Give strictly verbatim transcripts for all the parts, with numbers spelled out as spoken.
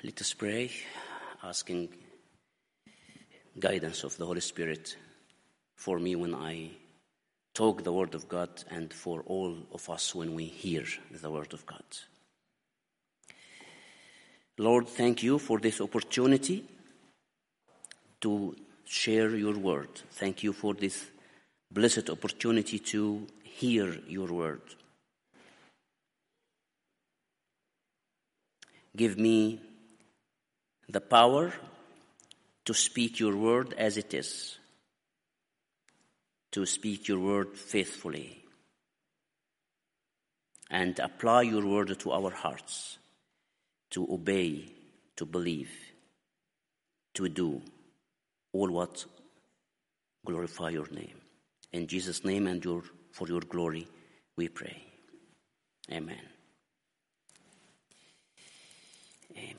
Let us pray, asking guidance of the Holy Spirit for me when I talk the Word of God and for all of us when we hear the Word of God. Lord, thank you for this opportunity to share your Word. Thank you for this blessed opportunity to hear your Word. Give me the power to speak your word as it is, to speak your word faithfully, and apply your word to our hearts, to obey, to believe, to do all what glorify your name. In Jesus' name and your, for your glory, we pray. Amen. Amen.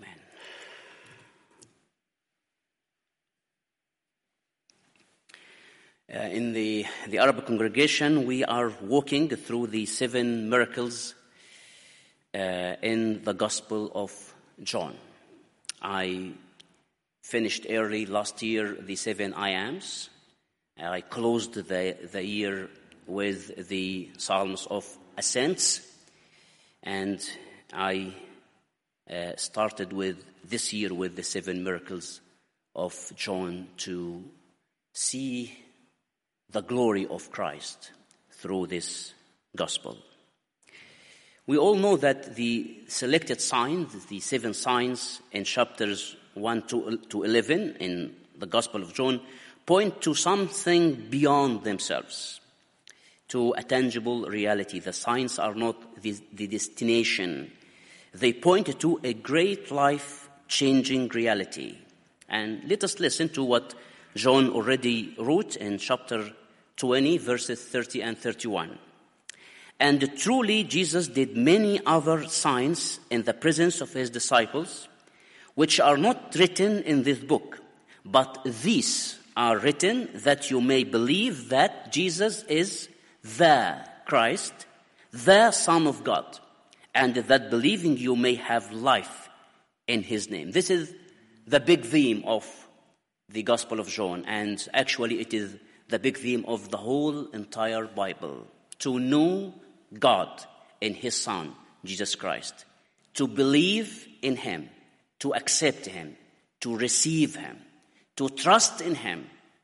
Uh, in the, the Arab congregation, we are walking through the seven miracles uh, in the Gospel of John. I finished early last year the seven I Ams. I closed the, the year with the Psalms of Ascents, and I uh, started with this year with the seven miracles of John to see the glory of Christ through this gospel. We all know that the selected signs, the seven signs in chapters one to eleven in the Gospel of John, point to something beyond themselves, to a tangible reality. The signs are not the, the destination. They point to a great life-changing reality. And let us listen to what John already wrote in chapter twenty, verses thirty and thirty-one. And truly Jesus did many other signs in the presence of his disciples, which are not written in this book, but these are written that you may believe that Jesus is the Christ, the Son of God, and that believing you may have life in his name. This is the big theme of the Gospel of John, and actually it is the big theme of the whole entire Bible. To know God in his Son, Jesus Christ. To believe in him. To accept him. To receive him. To trust in him.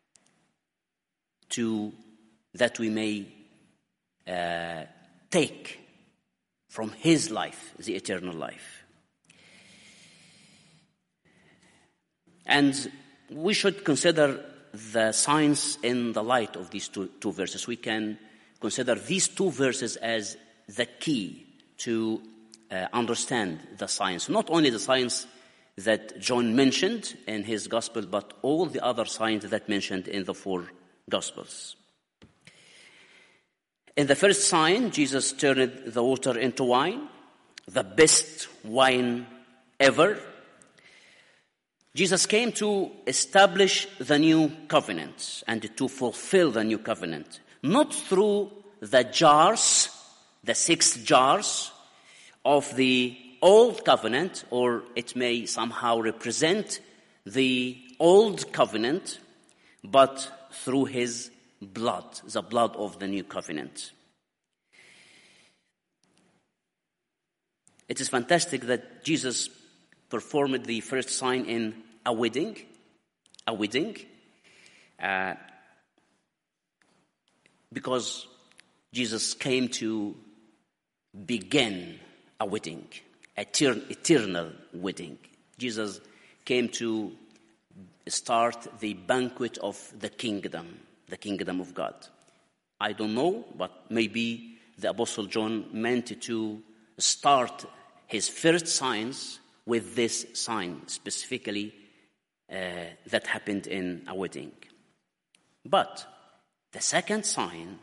To that we may uh, take from his life the eternal life. And we should consider the signs in the light of these two, two verses. We can consider these two verses as the key to uh, understand the signs. Not only the signs that John mentioned in his gospel, but all the other signs that mentioned in the four gospels. In the first sign, Jesus turned the water into wine, the best wine ever. Jesus came to establish the new covenant and to fulfill the new covenant, not through the jars, the six jars of the old covenant, or it may somehow represent the old covenant, but through his blood, the blood of the new covenant. It is fantastic that Jesus performed the first sign in a wedding, a wedding, uh, because Jesus came to begin a wedding, etern- eternal wedding. Jesus came to start the banquet of the kingdom, the kingdom of God. I don't know, but maybe the Apostle John meant to start his first signs with this sign, specifically uh, that happened in a wedding. But the second sign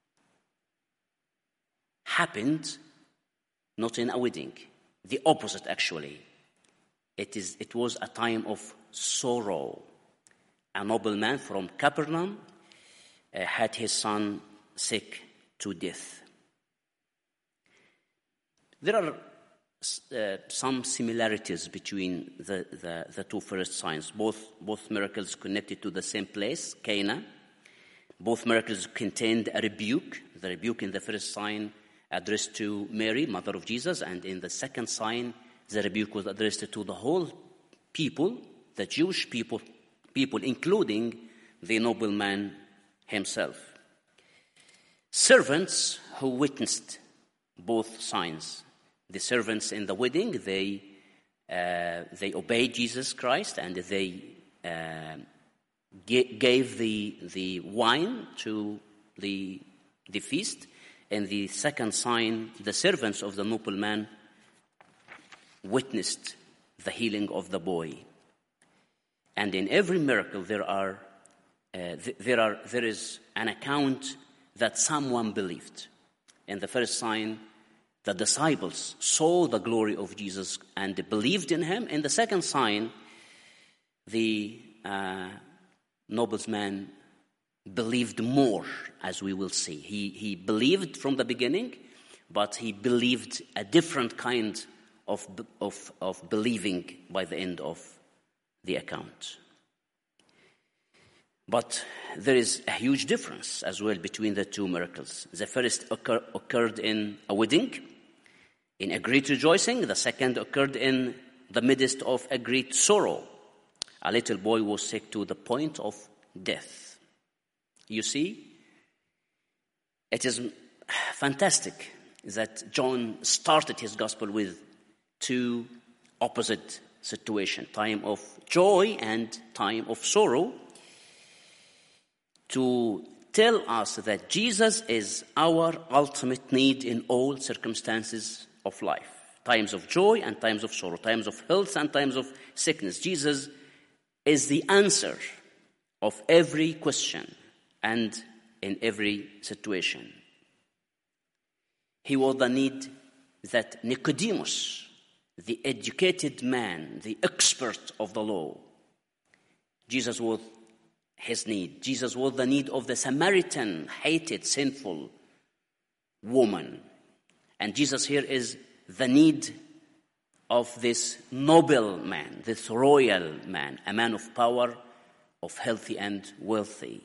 happened not in a wedding. The opposite, actually. It is. It was a time of sorrow. A nobleman from Capernaum uh, had his son sick to death. There are uh, some similarities between the, the, the two first signs. Both, both miracles connected to the same place, Cana. Both miracles contained a rebuke. The rebuke in the first sign addressed to Mary, mother of Jesus, and in the second sign, the rebuke was addressed to the whole people, the Jewish people, people, including the nobleman himself. Servants who witnessed both signs. The servants in the wedding, they uh, they obeyed Jesus Christ, and they uh, g- gave the the wine to the the feast. And the second sign, the servants of the nobleman witnessed the healing of the boy. And in every miracle, there are uh, th- there are there is an account that someone believed. In the first sign, the disciples saw the glory of Jesus and believed in him. In the second sign, the uh, nobleman believed more, as we will see. He, he believed from the beginning, but he believed a different kind of, of, of believing by the end of the account. But there is a huge difference as well between the two miracles. The first occur, occurred in a wedding, in a great rejoicing. The second occurred in the midst of a great sorrow. A little boy was sick to the point of death. You see, it is fantastic that John started his gospel with two opposite situations, time of joy and time of sorrow, to tell us that Jesus is our ultimate need in all circumstances of life. Times of joy and times of sorrow, times of health and times of sickness. Jesus is the answer of every question and in every situation. He was the need that Nicodemus, the educated man, the expert of the law, Jesus was his need. Jesus was the need of the Samaritan, hated, sinful woman. And Jesus here is the need of this noble man, this royal man, a man of power, of healthy and wealthy.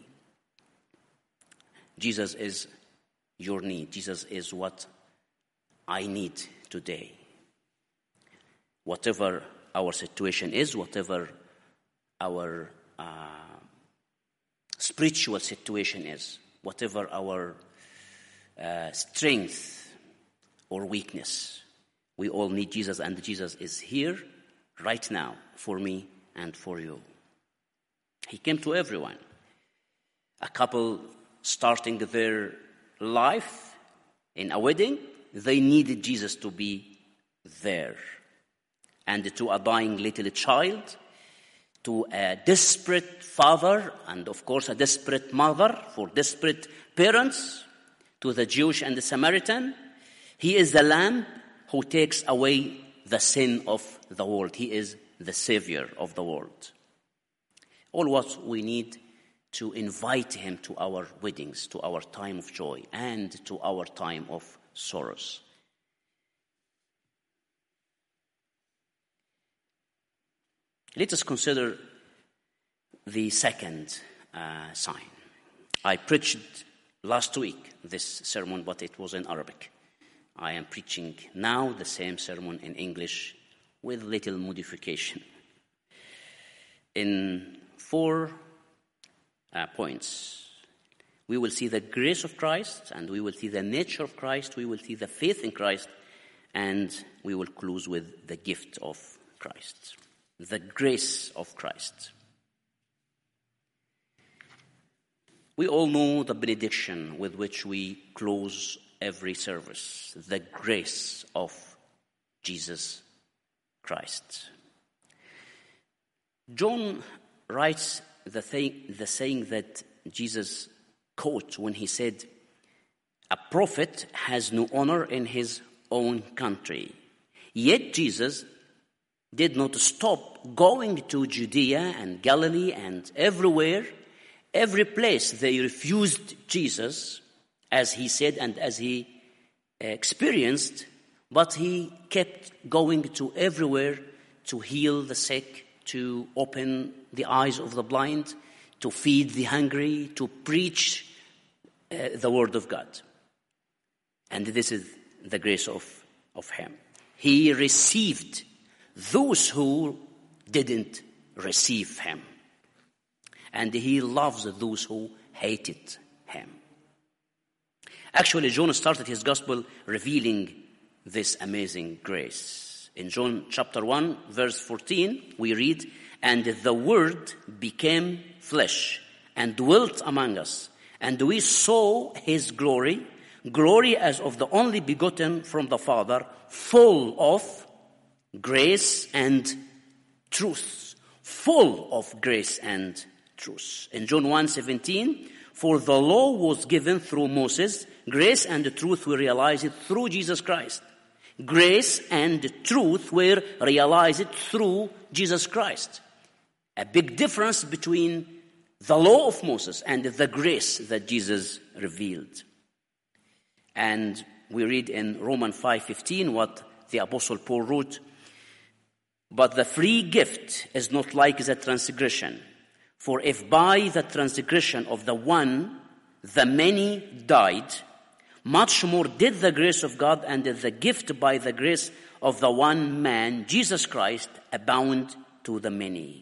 Jesus is your need. Jesus is what I need today. Whatever our situation is, whatever our uh, spiritual situation is, whatever our uh, strength or weakness, we all need Jesus, and Jesus is here right now for me and for you. He came to everyone. A couple starting their life in a wedding, they needed Jesus to be there. And to a dying little child, to a desperate father, and of course a desperate mother for desperate parents, to the Jewish and the Samaritan, he is the Lamb who takes away the sin of the world. He is the Savior of the world. All what we need to invite him to our weddings, to our time of joy, and to our time of sorrows. Let us consider the second uh, sign. I preached last week this sermon, but it was in Arabic. I am preaching now the same sermon in English with little modification. In four uh, points, we will see the grace of Christ, and we will see the nature of Christ, we will see the faith in Christ, and we will close with the gift of Christ. The grace of Christ. We all know the benediction with which we close every service, the grace of Jesus Christ. John writes the, thing, the saying that Jesus quote when he said, "A prophet has no honor in his own country." Yet Jesus did not stop going to Judea and Galilee and everywhere. Every place they refused Jesus, as he said and as he experienced, But he kept going to everywhere to heal the sick, to open the eyes of the blind, to feed the hungry, to preach uh, the word of God. And this is the grace of, of him. He received those who didn't receive him. And he loves those who hated him. Actually, John started his gospel revealing this amazing grace. In John chapter one, verse fourteen, we read, "And the Word became flesh and dwelt among us, and we saw his glory, glory as of the only begotten from the Father, full of grace and truth." Full of grace and truth. In John one seventeen, "For the law was given through Moses, grace and truth were realized through Jesus Christ." Grace and truth were realized through Jesus Christ. A big difference between the law of Moses and the grace that Jesus revealed. And we read in Romans five fifteen what the Apostle Paul wrote, "But the free gift is not like the transgression. For if by the transgression of the one the many died, much more did the grace of God and the gift by the grace of the one man, Jesus Christ, abound to the many."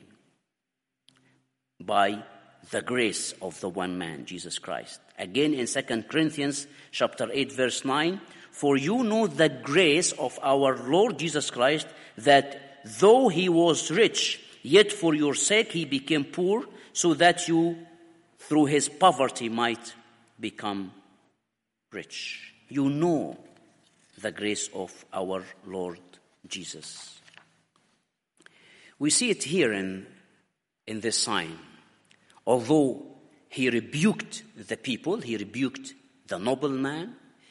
By the grace of the one man, Jesus Christ. Again in Second Corinthians chapter eight, verse nine, "For you know the grace of our Lord Jesus Christ, that though he was rich, yet for your sake he became poor, so that you through his poverty might become rich." You know the grace of our Lord Jesus. We see it here in, in this sign. Although he rebuked the people, he rebuked the nobleman,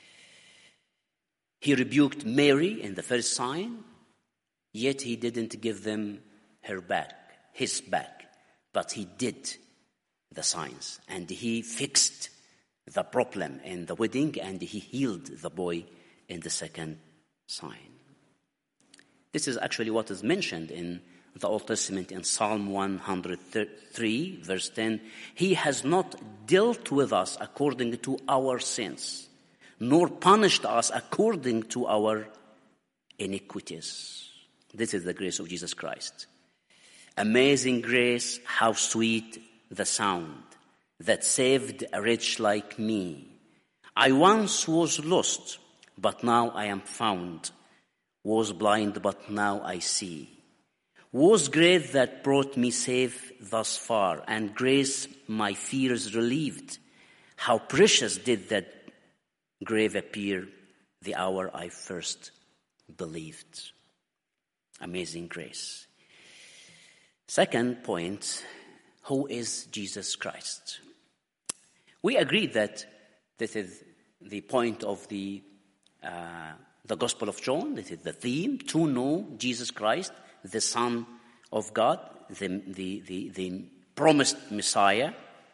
he rebuked Mary in the first sign, yet he didn't give them her back, his back, but he did the signs, and he fixed the problem in the wedding, and he healed the boy in the second sign. This is actually what is mentioned in the Old Testament in Psalm one hundred three, verse ten. "He has not dealt with us according to our sins, nor punished us according to our iniquities." This is the grace of Jesus Christ. Amazing grace, how sweet the sound that saved a wretch like me. I once was lost, but now I am found. Was blind, but now I see. Was great that brought me safe thus far, and grace my fears relieved. How precious did that grave appear the hour I first believed. Amazing grace. Second point, who is Jesus Christ? We agreed that this is the point of the uh, the Gospel of John. This is the theme, to know Jesus Christ, the Son of God, the, the, the, the promised Messiah.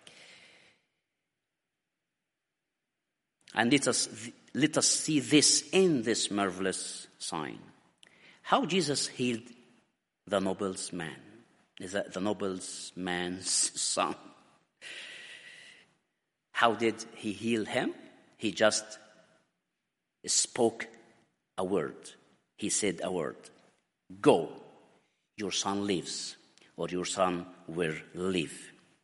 And let us, let us see this in this marvelous sign. How Jesus healed the noble's man, is that the noble's man's son. How did he heal him? He just spoke a word. He said a word. Go, your son lives, or your son will live.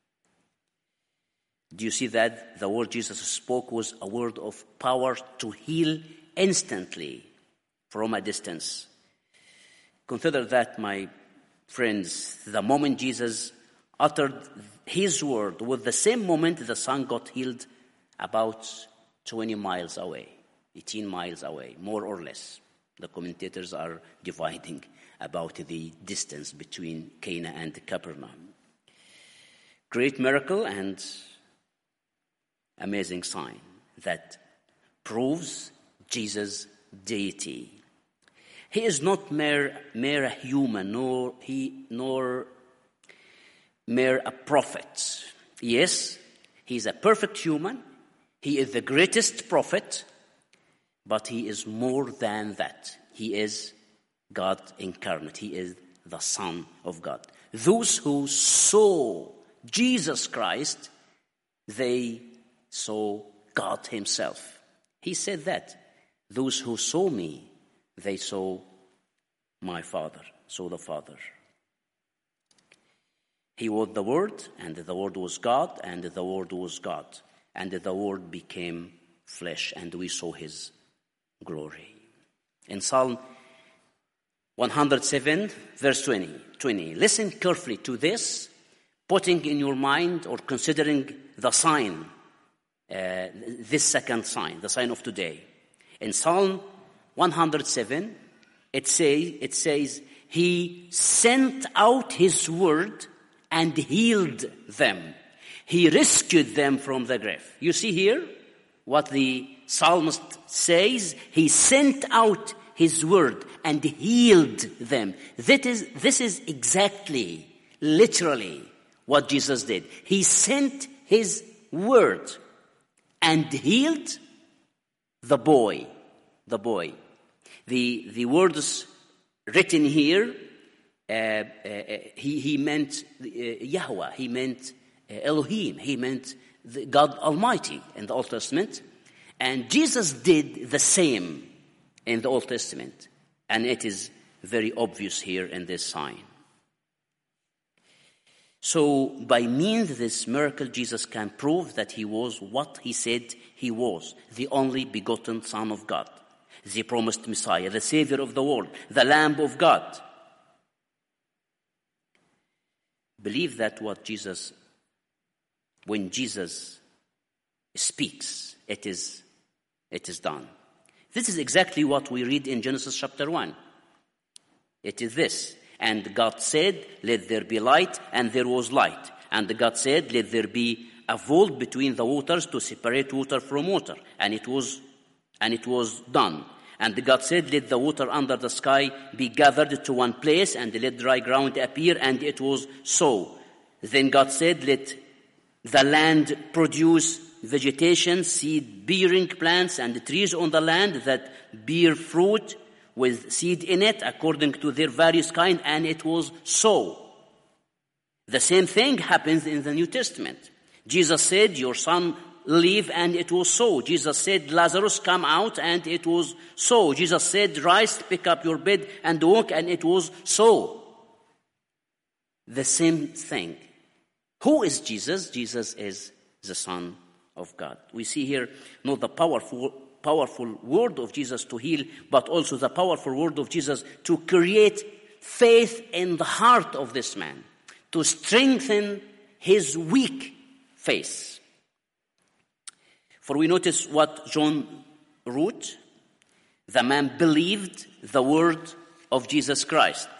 Do you see that the word Jesus spoke was a word of power to heal instantly from a distance? Consider that, my friends, the moment Jesus uttered his word, with the same moment the son got healed about twenty miles away, eighteen miles away, more or less. The commentators are dividing about the distance between Cana and Capernaum. Great miracle and amazing sign that proves Jesus' deity. He is not mere, mere a human, nor he nor mere a prophet. Yes, he is a perfect human. He is the greatest prophet, but he is more than that. He is God incarnate. He is the Son of God. Those who saw Jesus Christ, they saw God himself. He said that. Those who saw me, they saw my Father, saw the Father. He was the Word, and the Word was God, and the Word was God. And the Word became flesh, and we saw his glory. In Psalm one hundred seven, verse twenty, twenty, listen carefully to this, putting in your mind or considering the sign, uh, this second sign, the sign of today. In Psalm one hundred seven, it, say, it says, he sent out his word and healed them. He rescued them from the grave. You see here what the psalmist says? He sent out his word and healed them. That is, this is exactly, literally, what Jesus did. He sent his word and healed the boy. The boy. The, the words written here, uh, uh, he, he meant uh, Yahweh, he meant uh, Elohim, he meant the God Almighty in the Old Testament. And Jesus did the same in the Old Testament. And it is very obvious here in this sign. So by means of this miracle, Jesus can prove that he was what he said he was, the only begotten Son of God, the promised Messiah, the Savior of the world, the Lamb of God. Believe that what Jesus, when Jesus speaks, it is, it is done. This is exactly what we read in Genesis chapter one. It is this. And God said, let there be light, and there was light. And God said, let there be a vault between the waters to separate water from water. And it was, and it was done. And God said, let the water under the sky be gathered to one place, and let dry ground appear, and it was so. Then God said, let the land produce vegetation, seed-bearing plants, and trees on the land that bear fruit with seed in it, according to their various kind, and it was so. The same thing happens in the New Testament. Jesus said, your son live, and it was so. Jesus said, Lazarus, come out, and it was so. Jesus said, rise, pick up your bed, and walk, and it was so. The same thing. Who is Jesus? Jesus is the Son of God. We see here not the powerful powerful word of Jesus to heal, but also the powerful word of Jesus to create faith in the heart of this man, to strengthen his weak faith. For we notice what John wrote, the man believed the word of Jesus Christ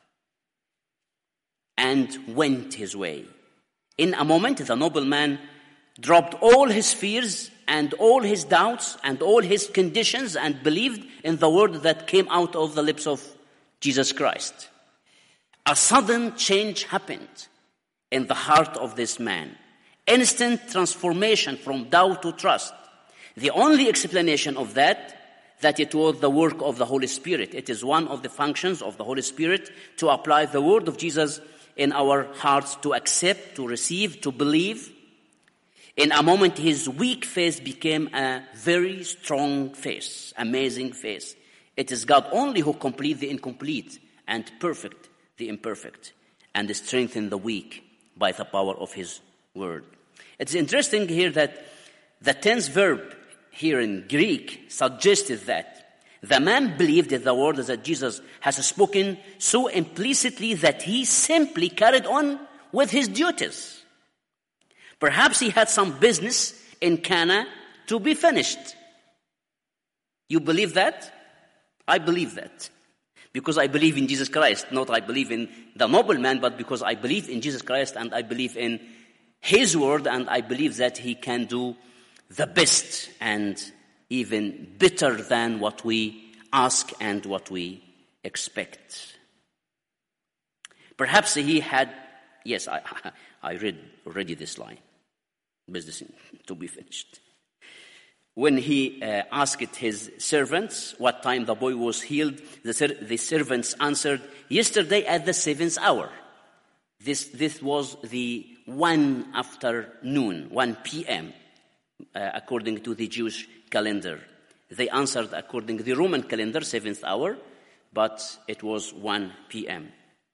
and went his way. In a moment, the nobleman dropped all his fears and all his doubts and all his conditions and believed in the word that came out of the lips of Jesus Christ. A sudden change happened in the heart of this man. Instant transformation from doubt to trust. The only explanation of that, that it was the work of the Holy Spirit. It is one of the functions of the Holy Spirit to apply the word of Jesus in our hearts, to accept, to receive, to believe. In a moment, his weak faith became a very strong faith, amazing faith. It is God only who completes the incomplete and perfect the imperfect, and strengthens the weak by the power of his word. It's interesting here that the tense verb here in Greek suggested that the man believed in the word that Jesus has spoken so implicitly that he simply carried on with his duties. Perhaps he had some business in Cana to be finished. You believe that? I believe that. Because I believe in Jesus Christ. Not I believe in the nobleman, but because I believe in Jesus Christ and I believe in his word, and I believe that he can do the best and even better than what we ask and what we expect. Perhaps he had, yes, I, I read already this line. Business to be finished. when he uh, asked his servants what time the boy was healed, the, ser- the servants answered, yesterday at the seventh hour. This, this was the one afternoon, one p.m., uh, according to the Jewish calendar. They answered according to the Roman calendar, seventh hour, but it was one p.m.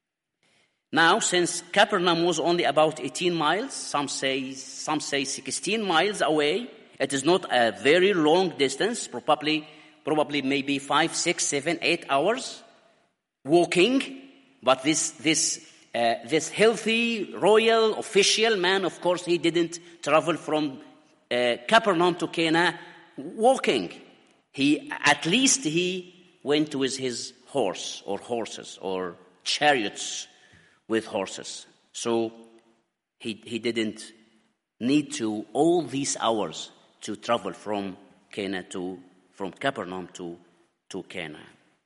Now, since Capernaum was only about eighteen miles, some say, some say sixteen miles away, it is not a very long distance, probably, probably maybe five, six, seven, eight hours walking. But this, this, uh, this healthy, royal, official man, of course, he didn't travel from uh, Capernaum to Cana walking. He, at least he went with his horse or horses or chariots with horses. So he, he didn't need to all these hours to travel from Cana to, from Capernaum to, to Cana.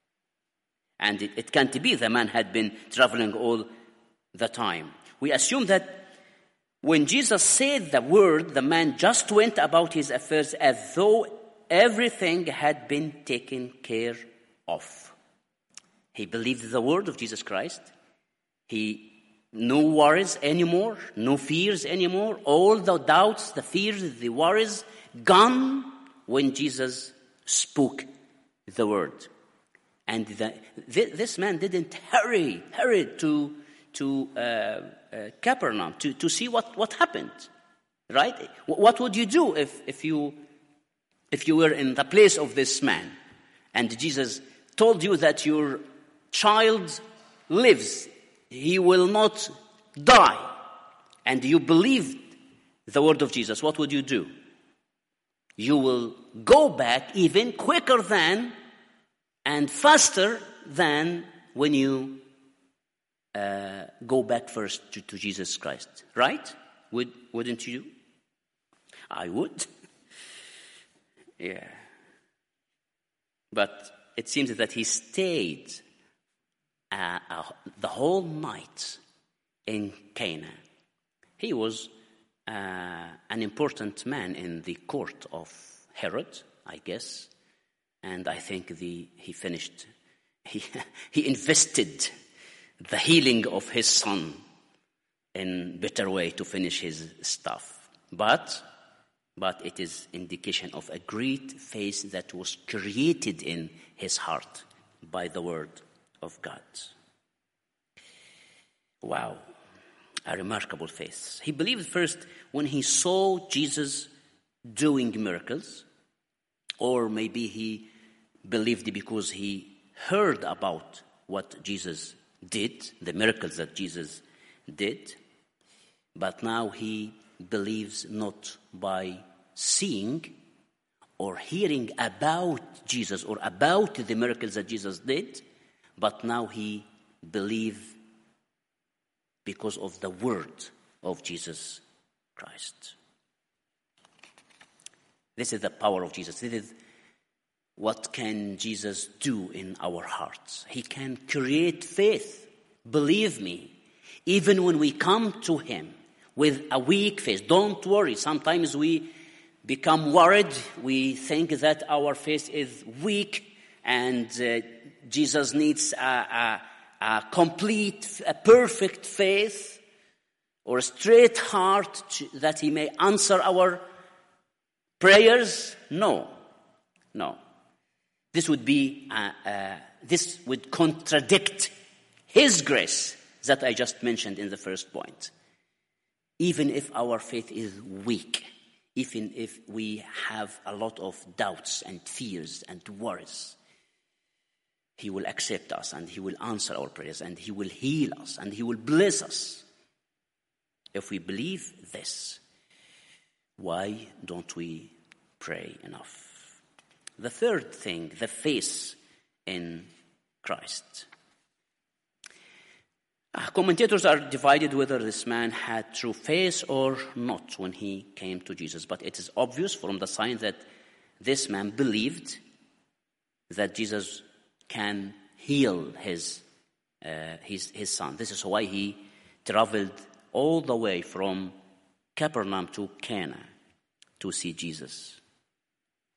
And it, it can't be the man had been traveling all the time. We assume that when Jesus said the word, the man just went about his affairs as though everything had been taken care of. He believed the word of Jesus Christ. He no worries anymore, no fears anymore. All the doubts, the fears, the worries, gone when Jesus spoke the word. And the, th- this man didn't hurry, hurry to to uh, uh, Capernaum to, to see what, what happened, right? What would you do if, if you if you were in the place of this man and Jesus told you that your child lives, he will not die, and you believed the word of Jesus? What would you do? You will go back even quicker than and faster than when you uh, go back first to, to Jesus Christ, right? Would, wouldn't you? I would. Yeah. But it seems that he stayed uh, uh, the whole night in Cana. He was uh, an important man in the court of Herod, I guess. And I think the he finished, he, he invested the healing of his son in better way to finish his stuff. But, but it is indication of a great faith that was created in his heart by the word of God. Wow, a remarkable faith. He believed first when he saw Jesus doing miracles, or maybe he believed because he heard about what Jesus did, the miracles that Jesus did. But now he believes not by seeing or hearing about Jesus or about the miracles that Jesus did, but now he believes because of the word of Jesus Christ. This is the power of Jesus. This is what can Jesus do in our hearts. He can create faith. Believe me, even when we come to him with a weak faith, don't worry. Sometimes we become worried. We think that our faith is weak and uh, Jesus needs a, a, a complete, a perfect faith or a straight heart to, that he may answer our prayers. No, no. This would be, uh, uh, this would contradict his grace that I just mentioned in the first point. Even if our faith is weak, even if we have a lot of doubts and fears and worries, he will accept us and he will answer our prayers and he will heal us and he will bless us. If we believe this, why don't we pray enough? The third thing, the faith in Christ. Uh, commentators are divided whether this man had true faith or not when he came to Jesus. But it is obvious from the sign that this man believed that Jesus can heal his, uh, his, his son. This is why he traveled all the way from Capernaum to Cana to see Jesus.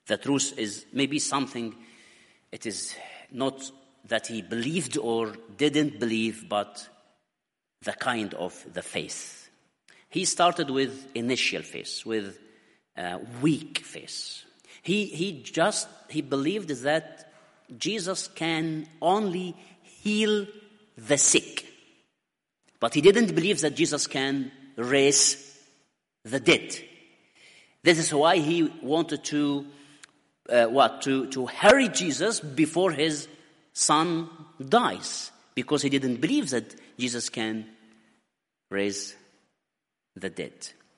The truth is maybe something, it is not that he believed or didn't believe, but the kind of the faith. He started with initial faith, with uh, weak faith. He, he just, he believed that Jesus can only heal the sick. But he didn't believe that Jesus can raise the dead. This is why he wanted to, uh, what, to, to hurry Jesus before his son dies. Because he didn't believe that Jesus can raise the dead.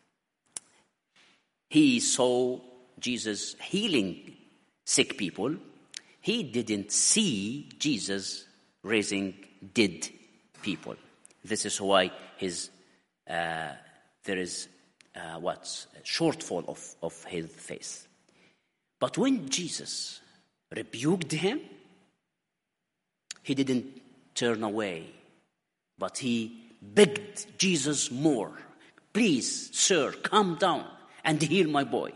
He saw Jesus healing sick people. He didn't see Jesus raising dead people. This is why his uh, there is uh, what shortfall of, of his faith. But when Jesus rebuked him, he didn't turn away, but he begged Jesus more. Please, sir, come down and heal my boy.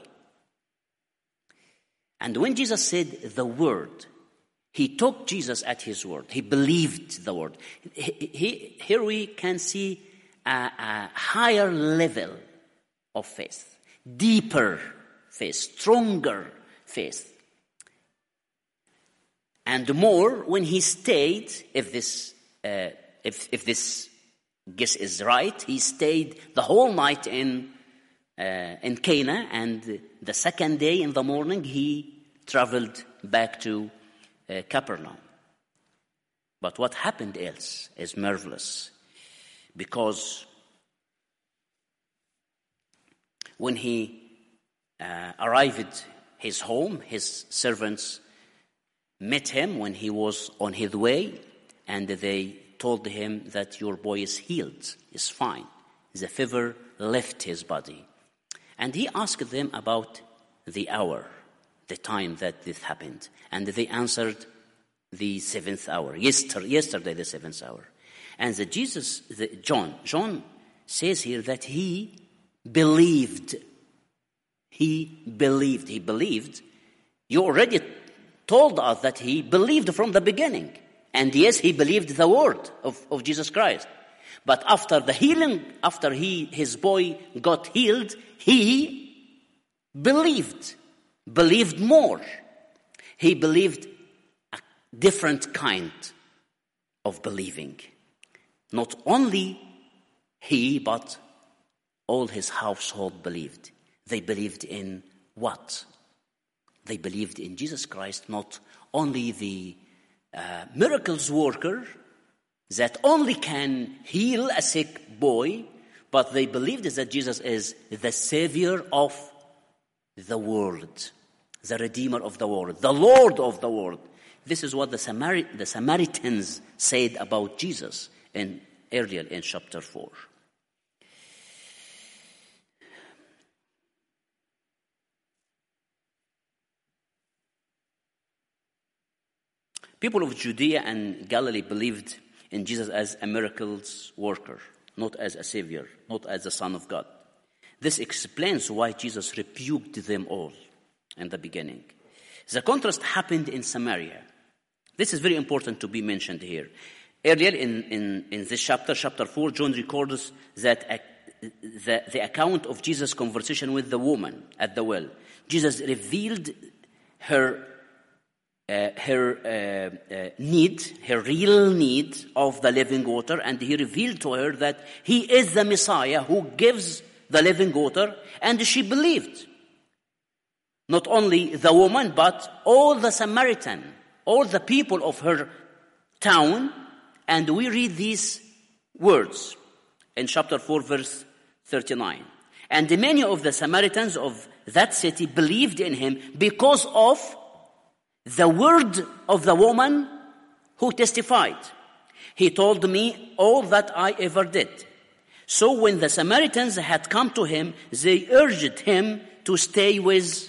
And when Jesus said the word, he took Jesus at his word. He believed the word. He, he, here we can see a, a higher level of faith, deeper faith, stronger faith. And more when he stayed, if this, uh, if, if this guess is right, he stayed the whole night in uh, in Cana, and the second day in the morning he traveled back to uh, Capernaum. But what happened else is marvelous, because when he uh, arrived at his home, his servants met him when he was on his way, and they told him that your boy is healed, is fine. The fever left his body. And he asked them about the hour, the time that this happened. And they answered, the seventh hour, yesterday, yesterday the seventh hour. And the Jesus, the John, John says here that he believed. He believed. He believed. You already told us that he believed from the beginning. And yes, he believed the word of, of Jesus Christ. But after the healing, after he his boy got healed, he believed. Believed more. He believed a different kind of believing. Not only he, but all his household believed. They believed in what? They believed in Jesus Christ, not only the uh, miracles worker that only can heal a sick boy, but they believed that Jesus is the Savior of the world, the Redeemer of the world, the Lord of the world. This is what the, Samari- the Samaritans said about Jesus in, earlier in chapter four. People of Judea and Galilee believed in Jesus as a miracles worker, not as a savior, not as the Son of God. This explains why Jesus rebuked them all in the beginning. The contrast happened in Samaria. This is very important to be mentioned here. Earlier in, in, in this chapter, chapter four, John records that a, the, the account of Jesus' conversation with the woman at the well. Jesus revealed her Uh, her uh, uh, need, her real need of the living water, and he revealed to her that he is the Messiah who gives the living water, and she believed. Not only the woman, but all the Samaritan, all the people of her town, and we read these words in chapter four, verse thirty-nine. And many of the Samaritans of that city believed in him because of the word of the woman who testified. He told me all that I ever did. So when the Samaritans had come to him, they urged him to stay with,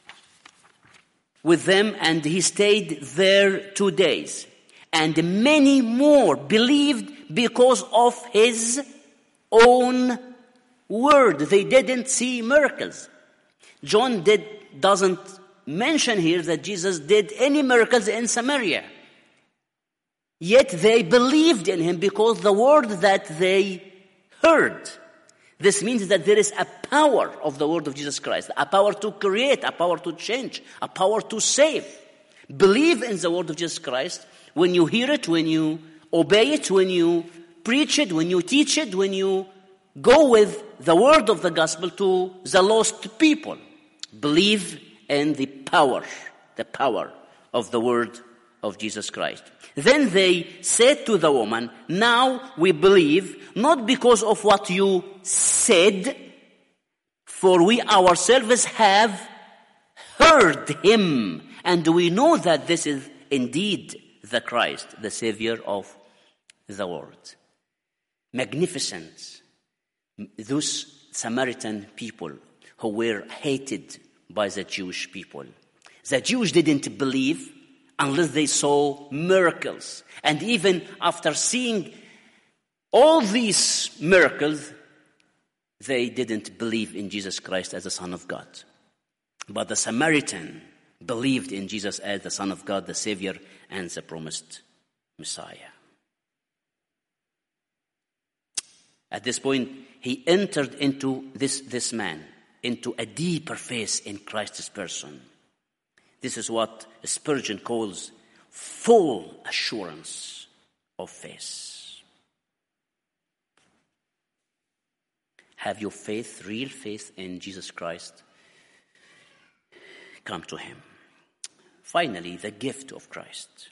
with them, and he stayed there two days. And many more believed because of his own word. They didn't see miracles. John did, doesn't mention here that Jesus did any miracles in Samaria. Yet they believed in him because the word that they heard. This means that there is a power of the word of Jesus Christ, a power to create, a power to change, a power to save. Believe in the word of Jesus Christ when you hear it, when you obey it, when you preach it, when you teach it, when you go with the word of the gospel to the lost people. Believe in the power, the power of the word of Jesus Christ. Then they said to the woman, now we believe, not because of what you said, for we ourselves have heard him, and we know that this is indeed the Christ, the Savior of the world. Magnificent. Those Samaritan people who were hated by the Jewish people. The Jews didn't believe unless they saw miracles. And even after seeing all these miracles, they didn't believe in Jesus Christ as the Son of God. But the Samaritan believed in Jesus as the Son of God, the Savior, and the promised Messiah. At this point, he entered into this, this man, into a deeper faith in Christ's person. This is what Spurgeon calls full assurance of faith. Have your faith, real faith in Jesus Christ? Come to him. Finally, the gift of Christ.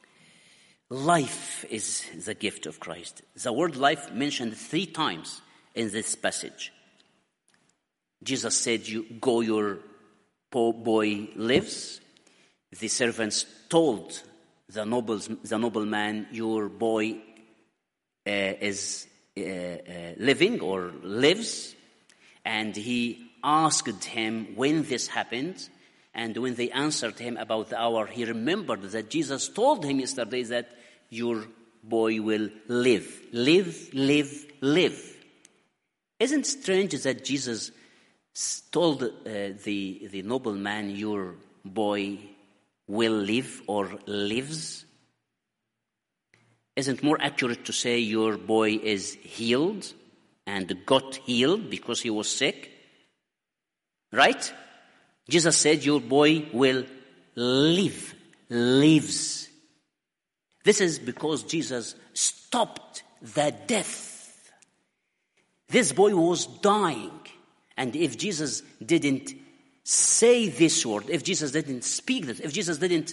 Life is the gift of Christ. The word life mentioned three times in this passage. Jesus said, "You go, your poor boy lives." The servants told the nobles, the nobleman, "Your boy uh, is uh, uh, living or lives." And he asked him when this happened. And when they answered him about the hour, he remembered that Jesus told him yesterday that your boy will live. Live, live, live. Isn't it strange that Jesus told uh, the, the nobleman, your boy will live or lives? Isn't it more accurate to say your boy is healed and got healed because he was sick? Right? Jesus said your boy will live, lives. This is because Jesus stopped the death. This boy was dying. And if Jesus didn't say this word, if Jesus didn't speak this, if Jesus didn't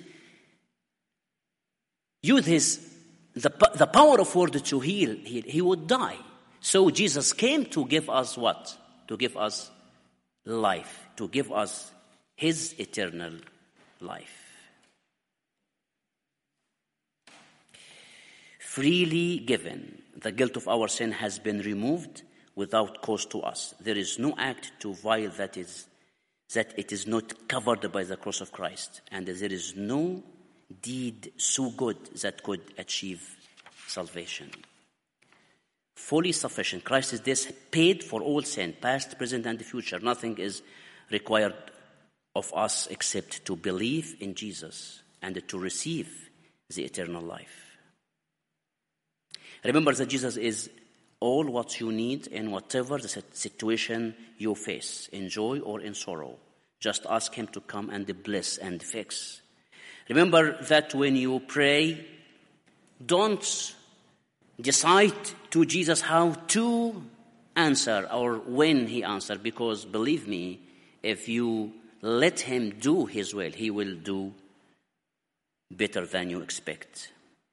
use his, the, the power of word to heal, he, he would die. So Jesus came to give us what? To give us life, to give us his eternal life. Freely given, the guilt of our sin has been removed without cost to us. There is no act too vile that is that it is not covered by the cross of Christ, and there is no deed so good that could achieve salvation. Fully sufficient. Christ's death paid for all sin, past, present, and future. Nothing is required of us except to believe in Jesus and to receive the eternal life. Remember that Jesus is all what you need in whatever the situation you face, in joy or in sorrow. Just ask him to come and bless and fix. Remember that when you pray, don't decide to Jesus how to answer or when he answers, because believe me, if you let him do his will, he will do better than you expect.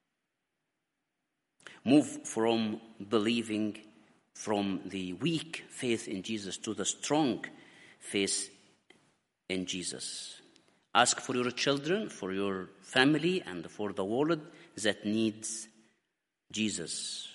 Move from believing from the weak faith in Jesus to the strong faith in Jesus. Ask for your children, for your family, and for the world that needs Jesus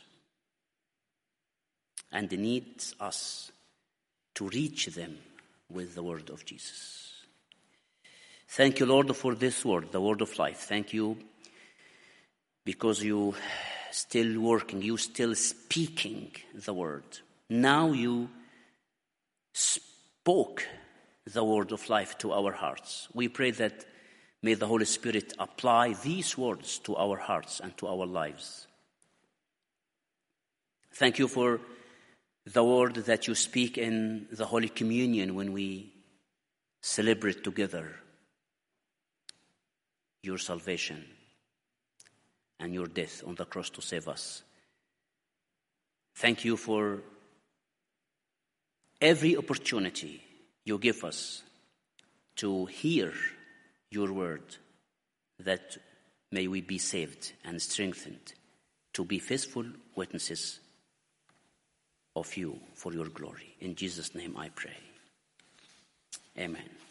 and needs us to reach them with the word of Jesus. Thank you, Lord, for this word, the word of life. Thank you because you still working, you still speaking the word. Now you spoke the word of life to our hearts. We pray that may the Holy Spirit apply these words to our hearts and to our lives. Thank you for the word that you speak in the Holy Communion when we celebrate together your salvation and your death on the cross to save us. Thank you for every opportunity you give us to hear your word, that may we be saved and strengthened to be faithful witnesses of you for your glory. In Jesus' name I pray. Amen.